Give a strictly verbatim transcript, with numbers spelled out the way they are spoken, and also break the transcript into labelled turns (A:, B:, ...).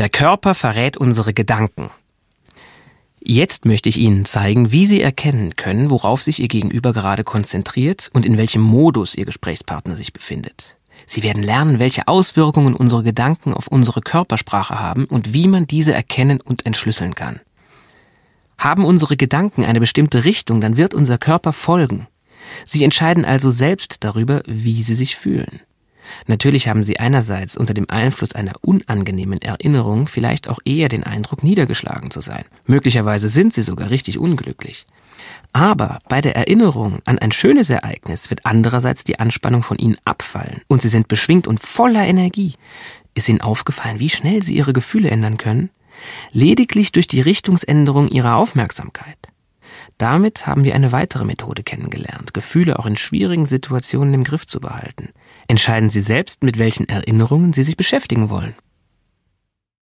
A: Der Körper verrät unsere Gedanken. Jetzt möchte ich Ihnen zeigen, wie Sie erkennen können, worauf sich Ihr Gegenüber gerade konzentriert und in welchem Modus Ihr Gesprächspartner sich befindet. Sie werden lernen, welche Auswirkungen unsere Gedanken auf unsere Körpersprache haben und wie man diese erkennen und entschlüsseln kann. Haben unsere Gedanken eine bestimmte Richtung, dann wird unser Körper folgen. Sie entscheiden also selbst darüber, wie Sie sich fühlen. Natürlich haben Sie einerseits unter dem Einfluss einer unangenehmen Erinnerung vielleicht auch eher den Eindruck, niedergeschlagen zu sein. Möglicherweise sind Sie sogar richtig unglücklich. Aber bei der Erinnerung an ein schönes Ereignis wird andererseits die Anspannung von Ihnen abfallen und Sie sind beschwingt und voller Energie. Ist Ihnen aufgefallen, wie schnell Sie Ihre Gefühle ändern können? Lediglich durch die Richtungsänderung Ihrer Aufmerksamkeit. Damit haben wir eine weitere Methode kennengelernt, Gefühle auch in schwierigen Situationen im Griff zu behalten. Entscheiden Sie selbst, mit welchen Erinnerungen Sie sich beschäftigen wollen.